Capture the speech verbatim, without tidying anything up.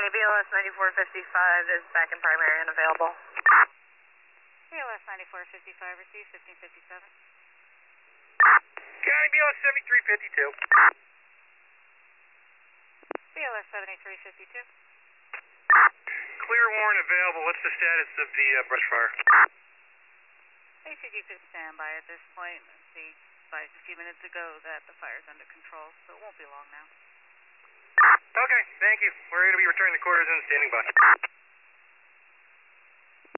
County, B L S ninety-four fifty-five is back in primary and available. B L S ninety-four fifty-five, receive fifteen fifty-seven. County, B L S seventy-three fifty-two. B L S seventy-three fifty-two. Clear warrant available. What's the status of the uh, brush fire? A C G could stand by at this point. They advised a few minutes ago that the fire's under control, so it won't be long now. Okay, thank you. We're going to be returning the quarters and standing by.